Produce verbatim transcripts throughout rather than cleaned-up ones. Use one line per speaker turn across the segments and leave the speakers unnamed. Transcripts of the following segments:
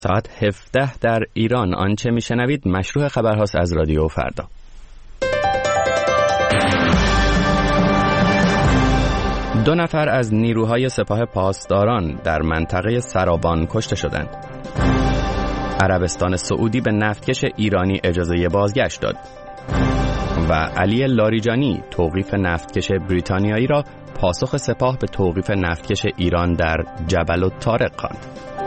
ساعت هفده در ایران. آنچه میشنوید مشروع خبرهاست از رادیو فردا. دو نفر از نیروهای سپاه پاسداران در منطقه سرابان کشته شدند. عربستان سعودی به نفتکش ایرانی اجازه بازگشت داد و علی لاریجانی توقیف نفتکش بریتانیایی را پاسخ سپاه به توقیف نفتکش ایران در جبل الطارق خواند.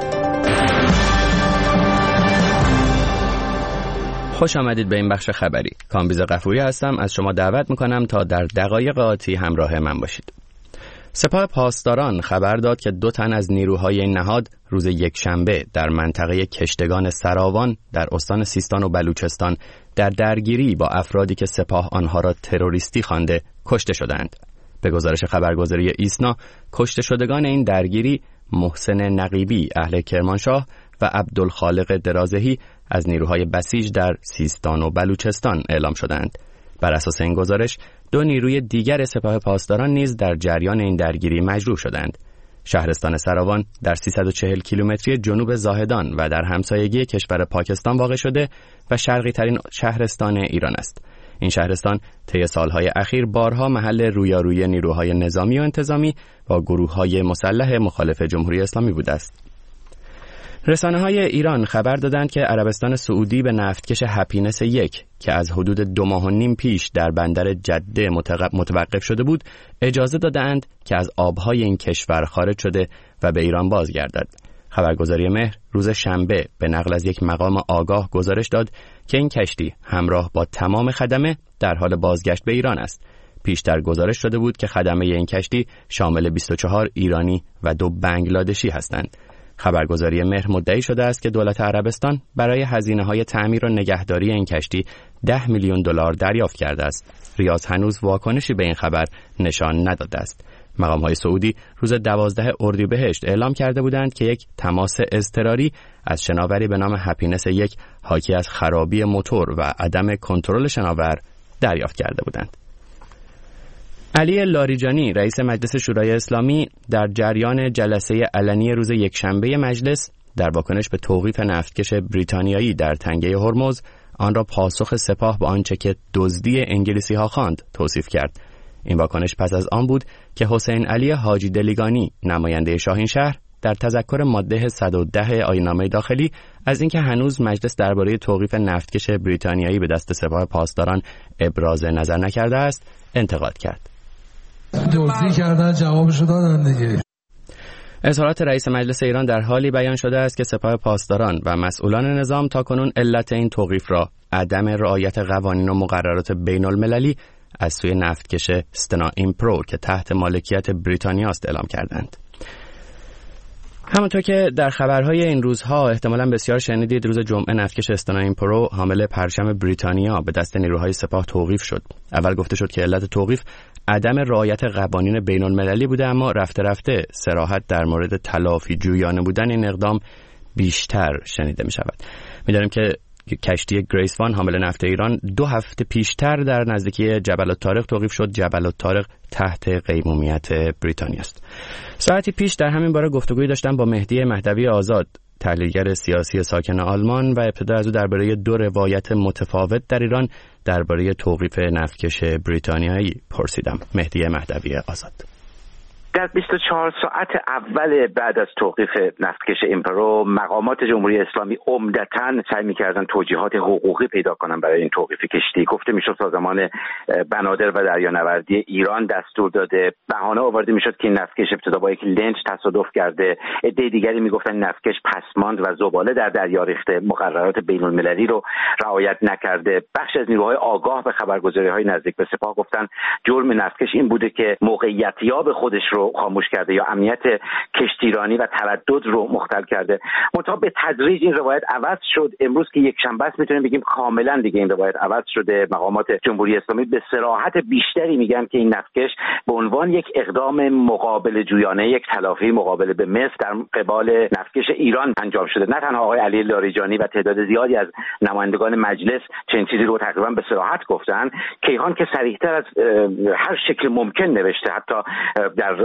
خوش آمدید به این بخش خبری. کامبیز غفوری هستم. از شما دعوت میکنم تا در دقایق آتی همراه من باشید. سپاه پاسداران خبر داد که دو تن از نیروهای این نهاد روز یکشنبه در منطقه کشتگان سراوان در استان سیستان و بلوچستان در درگیری با افرادی که سپاه آنها را تروریستی خوانده کشته شدند. به گزارش خبرگزاری ایسنا، کشته شدگان این درگیری محسن نقیبی اهل کرمانشاه و عبدالخالق درازهی از نیروهای بسیج در سیستان و بلوچستان اعلام شدند. بر اساس این گزارش دو نیروی دیگر سپاه پاسداران نیز در جریان این درگیری مجروح شدند. شهرستان سراوان در سیصد و چهل کیلومتری جنوب زاهدان و در همسایگی کشور پاکستان واقع شده و شرقی ترین شهرستان ایران است. این شهرستان طی سالهای اخیر بارها محل رویارویی نیروهای نظامی و انتظامی با گروه‌های مسلح مخالف جمهوری اسلامی بوده است. رسانه‌های ایران خبر دادند که عربستان سعودی به نفتکش هپینس یک که از حدود دو ماه و نیم پیش در بندر جده متوقف شده بود اجازه دادند که از آبهای این کشور خارج شده و به ایران بازگردد. خبرگزاری مهر روز شنبه به نقل از یک مقام آگاه گزارش داد که این کشتی همراه با تمام خدمه در حال بازگشت به ایران است. پیشتر گزارش شده بود که خدمه این کشتی شامل بیست و چهار ایرانی و دو بنگلادشی هستند. خبرگزاری مهر مدعی شده است که دولت عربستان برای هزینه‌های تعمیر و نگهداری این کشتی ده میلیون دلار دریافت کرده است. ریاض هنوز واکنشی به این خبر نشان نداده است. مقام‌های سعودی روز دوازده اردیبهشت اعلام کرده بودند که یک تماس اضطراری از شناوری به نام هپینس یک حاکی از خرابی موتور و عدم کنترل شناور دریافت کرده بودند. علی لاریجانی رئیس مجلس شورای اسلامی در جریان جلسه علنی روز یکشنبه مجلس در واکنش به توقیف نفتکش بریتانیایی در تنگه هرمز آن را پاسخ سپاه به آنچه که دزدی انگلیسی ها خواند توصیف کرد. این واکنش پس از آن بود که حسین علی حاجی دلیگانی نماینده شاهین شهر در تذکر ماده صد و ده آیین‌نامه داخلی از اینکه هنوز مجلس درباره توقیف نفتکش بریتانیایی به دست سپاه پاسداران ابراز نظر نکرده است انتقاد کرد.
دزدی کردن جوابشو دادن دیگه.
اظهارات رئیس مجلس ایران در حالی بیان شده است که سپاه پاسداران و مسئولان نظام تاکنون علت این توقیف را عدم رعایت قوانین و مقررات بین المللی از سوی نفتکش استنا ایمپرو که تحت مالکیت بریتانیا است اعلام کردند. همونطور که در خبرهای این روزها احتمالاً بسیار شنیدید، روز جمعه نفتکش استنا ایمپرو حامل پرچم بریتانیا به دست نیروهای سپاه توقیف شد. اول گفته شد که علت توقیف عدم رعایت قوانین بین المللی بوده، اما رفته رفته صراحت در مورد تلافی جویانه بودن این اقدام بیشتر شنیده می شود. می دانیم که کشتی گریس وان حامل نفت ایران دو هفته پیشتر در نزدیکی جبل الطارق توقیف شد. جبل الطارق تحت قیمومیت بریتانیا است. ساعتی پیش در همین باره گفتگویی داشتم با مهدی مهدوی آزاد، تحلیلگر سیاسی ساکن آلمان، و ابتدا از او درباره دو روایت متفاوت در ایران درباره توقیف نفتکش بریتانیایی پرسیدم. مهدی مهدوی آزاد:
در بیست و چهار ساعت اول بعد از توقیف نفتکش ایمپرو، مقامات جمهوری اسلامی عمدتاً سعی می‌کردن توجیهات حقوقی پیدا کنن برای این توقیف کشتی. گفته میشد سازمان بنادر و دریانوردی ایران دستور داده، بهانه آورده میشد که این نفتکش ابتدا با یک لنج تصادف کرده، عده دیگری میگفتن نفتکش پسماند و زباله در دریا ریخته، مقررات بین‌المللی رو رعایت نکرده. بخش از نیروهای آگاه به خبرگزاری‌های نزدیک به سپاه گفتن جرم نفتکش این بوده که موقعیتیاب خودش رو خاموش کرده یا امنیت کشتیرانی و تردد رو مختل کرده. منتها به تدریج این روایت عوض شد. امروز که یک شنبه است میتونیم بگیم کاملا دیگه این روایت عوض شده. مقامات جمهوری اسلامی به صراحت بیشتری میگن که این نفتکش به عنوان یک اقدام مقابل جویانه، یک تلافی مقابل به مصر در قبال نفتکش ایران انجام شده. نه تنها آقای علی لاریجانی و تعداد زیادی از نمایندگان مجلس چنین چیزی رو تقریبا به صراحت گفتن. کیهان که صریح‌تر از هر شکل ممکن نوشته، حتی در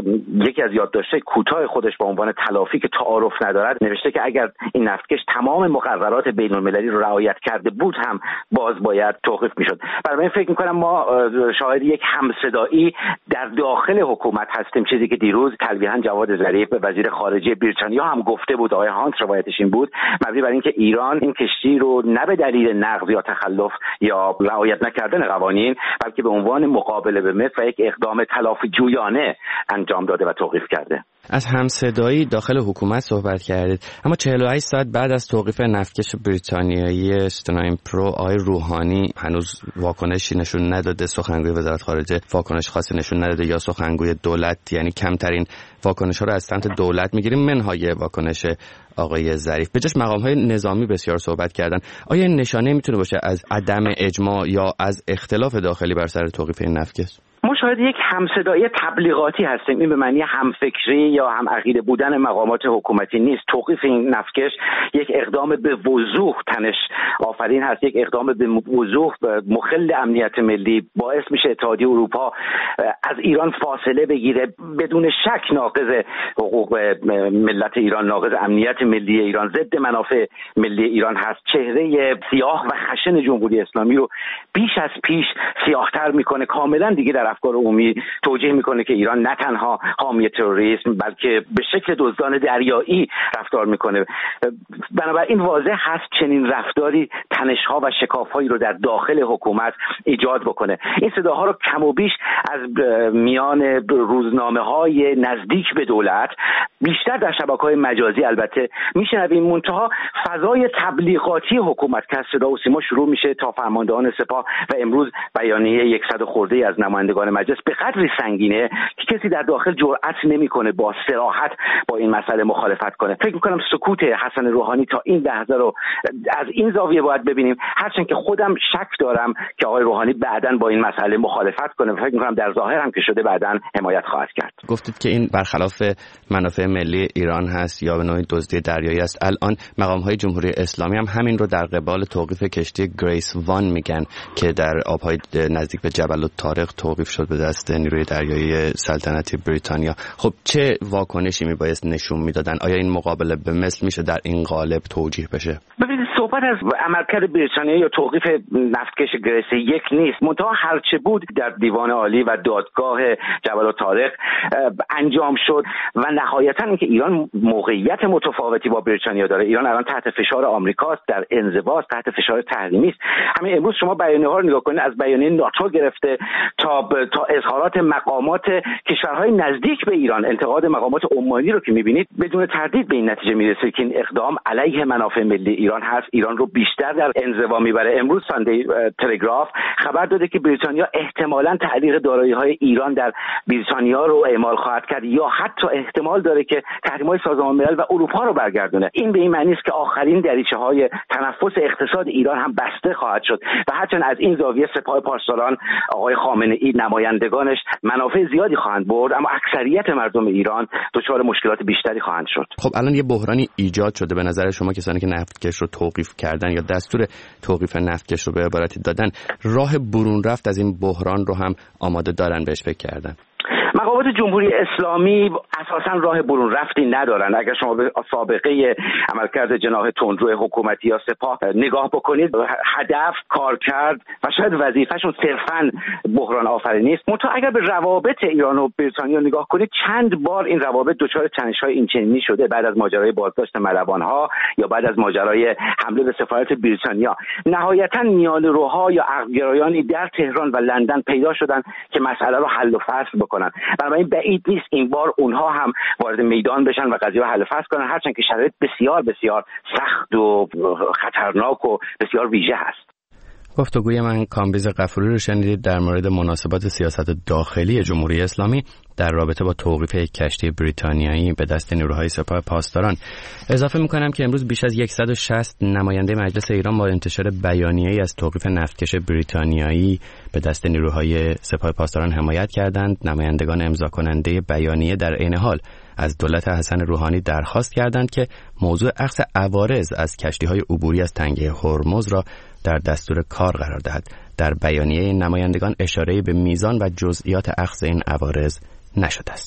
یکی از یادداشت‌های کوتاه خودش با عنوان تلافی که تعارف ندارد نوشته که اگر این نفتکش تمام مقررات بین‌المللی رو رعایت کرده بود هم باز باید توقیف میشد. برای من فکر میکنم ما شاهد یک همصدایی در داخل حکومت هستیم، چیزی که دیروز تلویحاً جواد ظریف وزیر خارجه بریتانیا هم گفته بود، آقای هانت روایتش این بود، مبنی بر اینکه ایران این کشتی رو نه به دلیل نقض یا تخلف یا رعایت نکردن قوانین بلکه به عنوان مقابله به مثل و یک اقدام تلافی جویانه انجام داده و توقیف کرده.
از همصدایی داخل حکومت صحبت کردید، اما چهل و هشت ساعت بعد از توقیف نفتکش بریتانیایی استرلاین پرو آقای روحانی هنوز واکنشی نشون نداده، سخنگوی وزارت خارجه واکنش خاصی نشون نداده یا سخنگوی دولت، یعنی کمترین واکنش‌ها رو از سمت دولت می‌گیریم منهای واکنش آقای ظریف. به جاش مقام‌های نظامی بسیار صحبت کردن. آیا این نشانه میتونه باشه از عدم اجماع یا از اختلاف داخلی بر سر توقیف این نفتکش؟
ما شاید یک همصدایی تبلیغاتی هستیم، این به معنی همفکری یا هم عقیده بودن مقامات حکومتی نیست. توقیف این نفتکش یک اقدام به وضوح تنش آفرین هست، یک اقدام به وضوح مخل امنیت ملی، باعث میشه اتحادیه اروپا از ایران فاصله بگیره، بدون شک ناقض حقوق ملت ایران، ناقض امنیت ملی ایران، ضد منافع ملی ایران هست. چهره سیاه و خشن جمهوری اسلامی رو بیش از پیش سیاه‌تر میکنه، کاملا دیگه در افکار عمومی توجیه میکنه که ایران نه تنها حامی تروریسم بلکه به شکل دزدان دریایی رفتار میکنه. بنابراین واضح هست چنین رفتاری تنش‌ها و شکاف‌هایی رو در داخل حکومت ایجاد بکنه. این صداها رو کم و بیش از میان روزنامه‌های نزدیک به دولت، بیشتر در شبکه‌های مجازی البته میشنویم. منتها فضای تبلیغاتی حکومت که از صدا و سیما شروع میشه تا فرماندهان سپاه و امروز بیانیه صد خورده از نمایندگان مجلس به قدری سنگینه که کسی در داخل جرأت نمیکنه با صراحت با این مسئله مخالفت کنه. فکر میکنم سکوت حسن روحانی تا این لحظه رو از این زاویه باید ببینیم، هرچند که خودم شک دارم که آقای روحانی بعداً با این مسئله مخالفت کنه. فکر میکنم در ظاهر هم که شده بعداً حمایت خواهد کرد.
گفتید که این برخلاف منافع ملی ایران هست یا به نوعی دزدی دریایی است. الان مقام‌های جمهوری اسلامی هم همین رو در قبال توقیف کشتی گریس وان میگن که در آب‌های نزدیک به جبل الطارق توقیف شد به دست نیروی دریایی سلطنتی بریتانیا. خب چه واکنشی میبایست نشون میدادن؟ آیا این مقابله به مثل میشه در این قالب توجیه بشه؟
ببینید صحبت از عملکرد بریتانیا یا توقیف نفتکش گریس یک نیست، منتها هرچه بود در دیوان عالی و دادگاه جبل الطارق انجام شد و نهایتا اینکه ایران موقعیت متفاوتی با بریتانیا داره. ایران الان تحت فشار آمریکاست، در انزواست، تحت فشار تحریمی است. همین امروز شما بیانیه‌ها رو نگاه کنید، از بیانیه ناتو گرفته تا ب... تا اظهارات مقامات کشورهای نزدیک به ایران، انتقاد مقامات عمانی رو که می‌بینید بدون تردید به این نتیجه میرسه که این اقدام علیه منافع ملی ایران هست، ایران رو بیشتر در انزوا میبره. امروز ساندی تلگراف خبر داده که بریتانیا احتمالاً تعلیق دارایی‌های ایران در بریتانیا رو اعمال خواهد کرد یا حتی احتمال داره که تحریم‌های سازمان ملل و اروپا رو برگردونه. این به این معنی است که آخرین دریچه‌های تنفس اقتصاد ایران هم بسته خواهد شد و هرچند از این زاویه سپاه پاسداران آقای خامنه‌ای نمایندگانش منافع زیادی خواهند برد، اما اکثریت مردم ایران دچار مشکلات بیشتری خواهند شد.
خب الان یه بحرانی ایجاد شده. به نظر شما کسانی که نفتکش رو توقیف کردن یا دستور توقیف نفتکش رو به عبارتی دادن، راه برون رفت از این بحران رو هم آماده دارن بهش فکر کردن؟
مقامات جمهوری اسلامی اساساً راه برون رفتی ندارن. اگر شما به سابقه عملکرد جناح تندرو حکومتی یا سپاه نگاه بکنید، هدف، کارکرد و شاید وظیفه‌شون صرفاً بحران آفرینی است. منتها اگر به روابط ایران و بریتانیا نگاه کنید، چند بار این روابط دچار تنش‌های اینچنینی شده. بعد از ماجرای بازداشت ملوان‌ها یا بعد از ماجرای حمله به سفارت بریتانیا، نهایتاً میانه‌روها یا عقب‌گرایانی در تهران و لندن پیدا شدن که مسئله رو حل و فصل بکنن. بنابراین بعید نیست این بار اونها هم وارد میدان بشن و قضیه رو حل و فصل کنن، هرچند که شرایط بسیار بسیار سخت و خطرناک و بسیار ویژه هست.
گفتگوی من کامبیز غفوری رو شنیدید در مورد مناسبات سیاست داخلی جمهوری اسلامی در رابطه با توقیف یک کشتی بریتانیایی به دست نیروهای سپاه پاسداران. اضافه می‌کنم که امروز بیش از صد و شصت نماینده مجلس ایران با انتشار بیانیه‌ای از توقیف نفتکش بریتانیایی به دست نیروهای سپاه پاسداران حمایت کردند. نمایندگان امضا کننده بیانیه در عین حال از دولت حسن روحانی درخواست کردند که موضوع اخذ عوارض از کشتی‌های عبوری از تنگه هرمز را در دستور کار قرار دهد. در بیانیه نمایندگان اشاره‌ای به میزان و جزئیات اخذ این عوارض نشده است.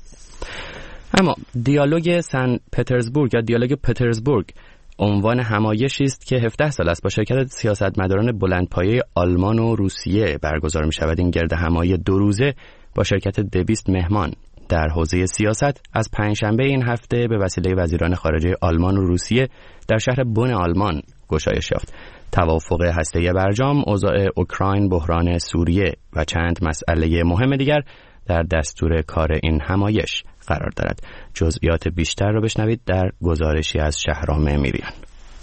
اما دیالوگ سن پترزبورگ یا دیالوگ پترزبورگ عنوان همایشی است که هفده سال است با شرکت سیاستمداران بلندپایه آلمان و روسیه برگزار می شود. این گرد همایی دو روزه با شرکت دویست مهمان در حوزه سیاست از پنجشنبه این هفته به وسیله وزیران خارجه آلمان و روسیه در شهر بن آلمان گشایش یافت. توافق هسته‌ای برجام، اوضاع اوکراین، بحران سوریه و چند مسئله مهم دیگر در دستور کار این همایش قرار دارد. جزئیات بیشتر را بشنوید در گزارشی از شهرام میریان.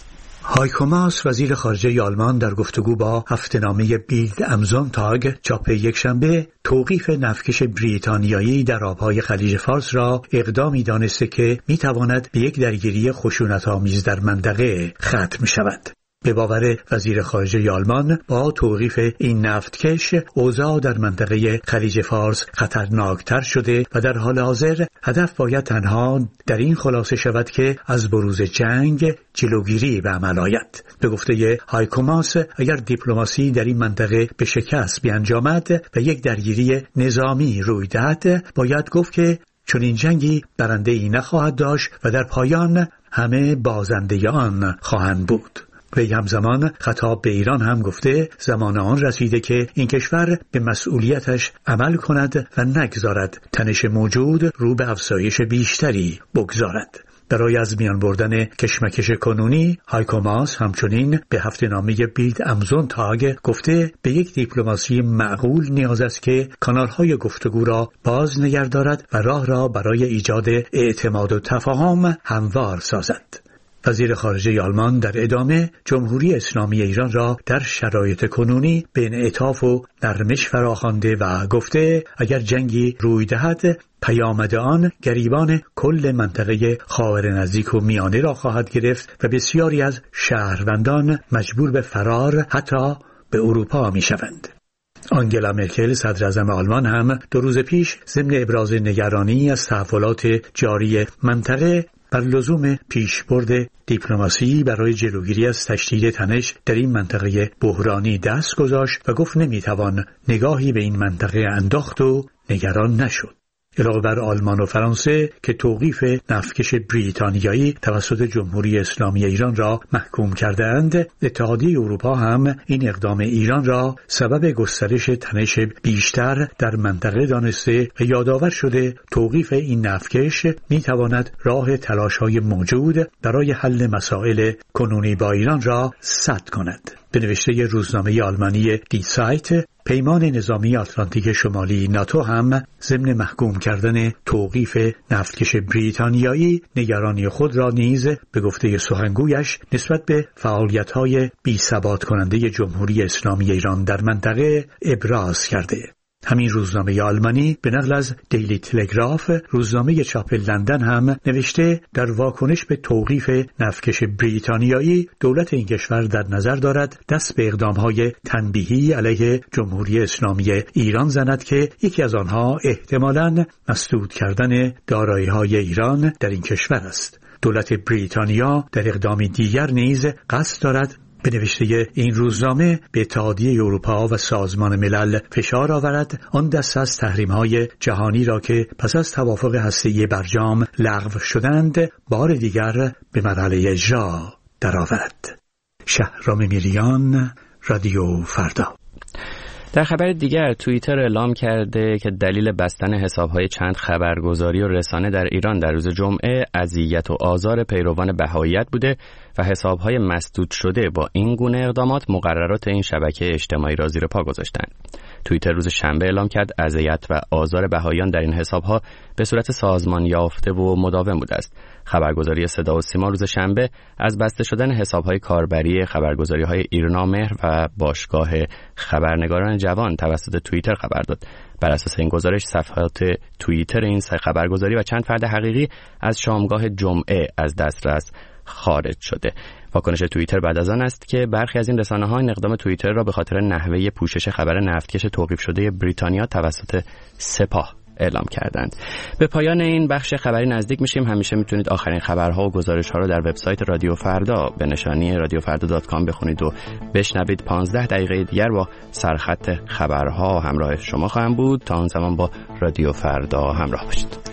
هایکو ماس وزیر خارجه آلمان در گفتگو با هفته‌نامه بیلد ام زونتاگ چاپ یکشنبه توقیف نفتکش بریتانیایی در آبهای خلیج فارس را اقدامی دانسته که میتواند به یک درگیری خشونت‌آمیز در منطقه ختم شود. به باور وزیر خارجه آلمان با توقیف این نفتکش اوضاع در منطقه خلیج فارس خطرناکتر شده و در حال حاضر هدف باید تنها در این خلاصه شود که از بروز جنگ جلوگیری به عمل آید. به گفته هایکو ماس اگر دیپلماسی در این منطقه به شکست بیانجامد و یک درگیری نظامی روی دهد باید گفت که چون این جنگی برنده ای نخواهد داشت و در پایان همه بازنده آن خواهند بود. وی همزمان خطاب به ایران هم گفته زمان آن رسیده که این کشور به مسئولیتش عمل کند و نگذارد تنش موجود رو به افزایش بیشتری بگذارد. برای از میان بردن کشمکش کنونی هایکو ماس همچنین به هفته‌نامه بیلد ام زونتاگ گفته به یک دیپلماسی معقول نیاز است که کانال‌های گفتگو را باز نگه دارد و راه را برای ایجاد اعتماد و تفاهم هموار سازد. وزیر خارجه آلمان در ادامه جمهوری اسلامی ایران را در شرایط کنونی به انعطاف و نرمش فراخوانده و گفته اگر جنگی روی دهد پیامد آن گریبان کل منطقه خاور نزدیک و میانه را خواهد گرفت و بسیاری از شهروندان مجبور به فرار حتی به اروپا می شوند. آنگلا مرکل صدر اعظم آلمان هم دو روز پیش ضمن ابراز نگرانی از تحولات جاری منطقه بر لزوم پیشبرد دیپلماسی برای جلوگیری از تشدید تنش در این منطقه بحرانی دست گذاشت و گفت نمیتوان نگاهی به این منطقه انداخت و نگران نشد. علاوه بر آلمان و فرانسه که توقیف نفتکش بریتانیایی توسط جمهوری اسلامی ایران را محکوم کردند، اتحادیه اروپا هم این اقدام ایران را سبب گسترش تنش بیشتر در منطقه دانسته و یادآور شده توقیف این نفتکش میتواند راه تلاش‌های موجود برای حل مسائل کنونی با ایران را سد کند. به نوشته روزنامه آلمانی دی سایت، پیمان نظامی آتلانتیک شمالی ناتو هم ضمن محکوم کردن توقیف نفتکش بریتانیایی نگرانی خود را نیز به گفته سخنگویش نسبت به فعالیت‌های بی‌ثبات کننده جمهوری اسلامی ایران در منطقه ابراز کرده. همین روزنامه آلمانی به نقل از دیلی تلگراف روزنامه چاپ لندن هم نوشته در واکنش به توقیف نفتکش بریتانیایی دولت این کشور در نظر دارد دست به اقدام‌های تنبیهی علیه جمهوری اسلامی ایران زند که یکی از آنها احتمالاً مسدود کردن دارایی‌های ایران در این کشور است. دولت بریتانیا در اقدامی دیگر نیز قصد دارد به نوشته این روزنامه به اتحادیه اروپا و سازمان ملل فشار آورد آن دست از تحریم‌های جهانی را که پس از توافق هسته‌ای برجام لغو شدند بار دیگر به مرحله اجرا درآورد. شهرام میریان، رادیو فردا.
در خبر دیگر توییتر اعلام کرده که دلیل بستن حساب‌های چند خبرگزاری و رسانه در ایران در روز جمعه اذیت و آزار پیروان بهائیت بوده و حساب‌های مسدود شده با این گونه اقدامات مقررات این شبکه اجتماعی را زیر پا گذاشتند. توییتر روز شنبه اعلام کرد اذیت و آزار بهائیان در این حساب‌ها به صورت سازمان یافته و مداوم بوده است. خبرگزاری صدا و سیما روز شنبه از بسته شدن حساب‌های کاربری خبرگزاری‌های ایرنامهر و باشگاه خبرنگاران جوان توسط توییتر خبر داد. بر اساس این گزارش صفحات توییتر این سه خبرگزاری و چند فرد حقیقی از شامگاه جمعه از دسترس خارج شده. واکنش توییتر بعد از آن است که برخی از این رسانه‌ها این اقدام توییتر را به خاطر نحوه پوشش خبر نفتکش توقیف شده بریتانیا توسط سپاه اعلام کردند. به پایان این بخش خبری نزدیک میشیم. همیشه میتونید آخرین خبرها و گزارش‌ها رو در وبسایت رادیو فردا به نشانی رادیو فردا دات کام بخونید و بشنوید. پانزده دقیقه دیگر با سرخط خبرها همراه شما خواهم بود. تا اون زمان با رادیو فردا همراه باشید.